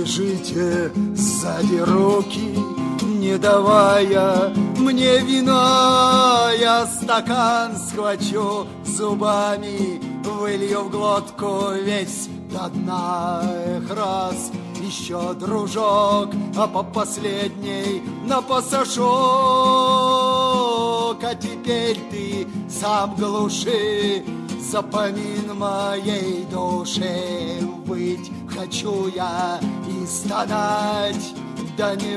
держите сзади руки, не давая мне вина. Я стакан схвачу зубами, вылью в глотку весь до дна. Эх, раз еще, дружок, а по последней на пасашок. А теперь ты сам глуши запомин моей души. Быть хочу я и стонать, да не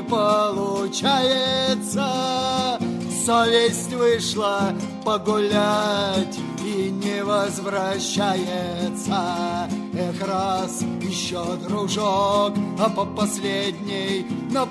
получается. Совесть вышла погулять и не возвращается. Эх, раз еще, дружок, а по последней на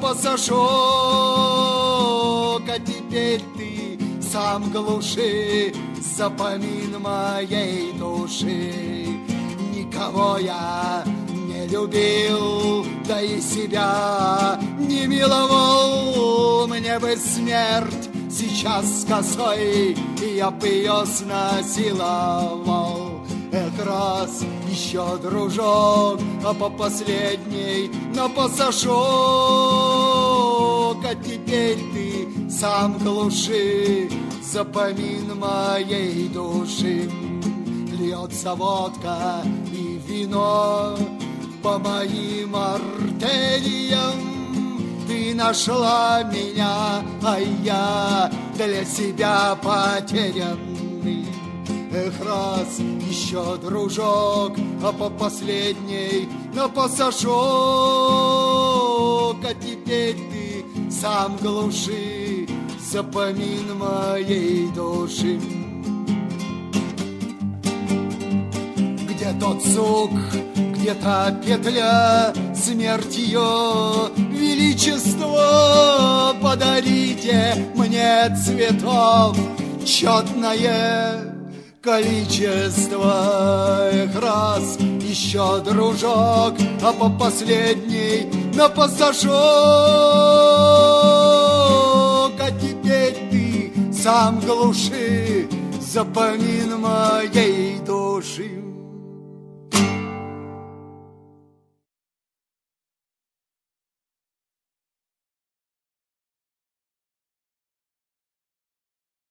пасашок. А теперь ты сам глуши запомин моей души. Никого я не любил, да и себя не миловал. Мне бы смерть сейчас с косой, и я бы ее снасиловал. Эх, раз еще, дружок, а по последней на пасашок. А теперь ты сам глуши запомин моей души. Льется водка и вино по моим артериям. Ты нашла меня, а я для себя потерянный. Эх, раз еще, дружок, а по последней на пасашок. А теперь ты сам глуши запомин моей души. Где тот сук, где та петля, смерть ее величество. Подарите мне цветов четное количество. Эх, раз еще, дружок, а по последней на пасашок. А теперь ты сам глуши запомин моей души.